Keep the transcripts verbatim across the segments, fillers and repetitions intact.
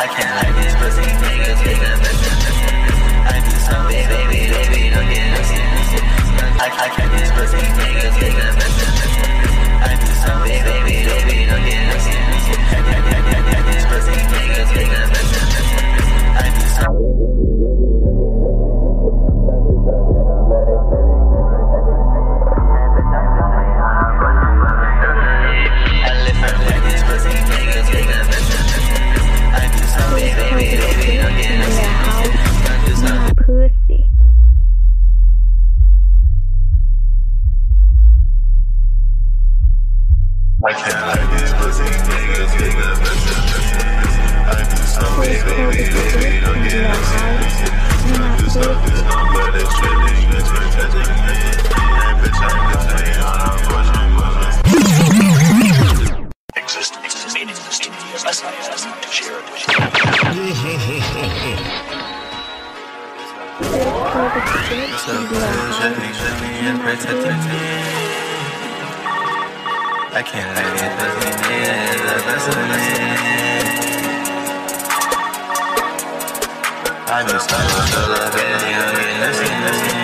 I can't like these pussy niggas, get the best. I do something, baby, baby, don't get upset. I, I can't these pussy niggas, get the best. I do something, baby, baby, don't get upset. I can't these pussy niggas, get the best. I do something. I can't like these pussy niggas, get the best. I do something, baby, baby, don't get upset. I do something, but it's trending, it's been touching me. And bitch, I can tell you on a portion. Existence is meaningless to me unless I ask to share it with you. I can't let it pussy niggas, the best of me. I just love a solo video, yeah, listen, listen.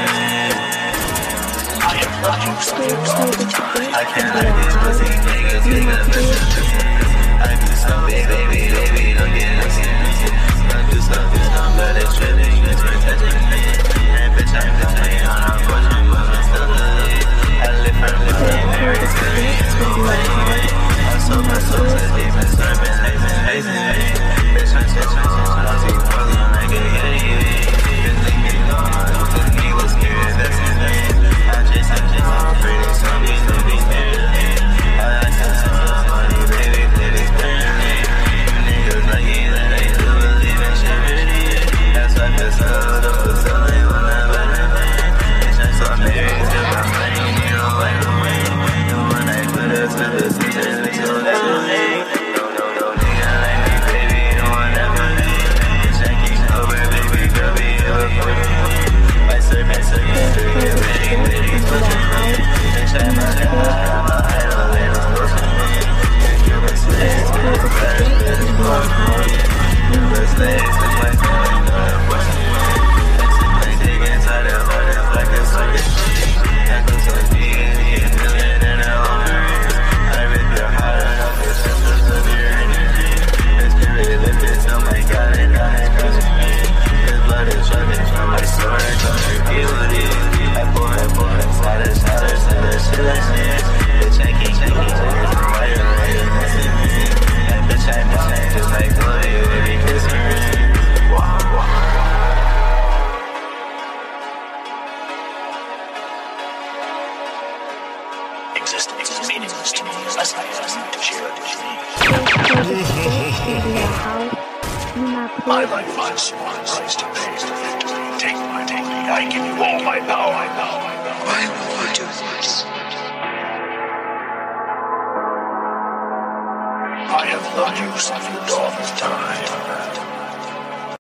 I am not used to you. I can't let these pussy niggas get the best. I do something, baby, baby, don't get upset. I do something, but it's trending, it's been touching me. And bitch, I'm just laying on a portion, but I'm still good. I live for living, very serious. I'm so much so deep and serving, hazing, hazing. Bitch, I'm so much I see pulling like a yeti. Just leave me alone, don't just need what's scared, that's his name. I just, I just, I'm pretty, some these living barely. I got some money, baby, pretty barely. Niggas like you that they do believe in charity. That's why I so the facility will never let me. Bitch, I'm so married to my money, you know what I mean. To the sisters, we so definitely. No, no, no, nigga like me, baby, you don't want never be. Bitch, I keep over, baby, girl, be ever for me. My servant, servant, servant, bitty, bitty, pushing me. Bitch, I'm a child, I'm a idol, they don't push me. You're a slave, you're a flash, you're a boss, you're a slave, so my family, no, they're pushing me. That's it, my dick inside of her, it's like a circus. I go so deep, yeah, million and a hundred. Existence is meaningless to me unless I ask to share it with me. My life is one price to pay for victory. Take my money, I give you all my power. Why will you do this? I have loved you since the dawn of time.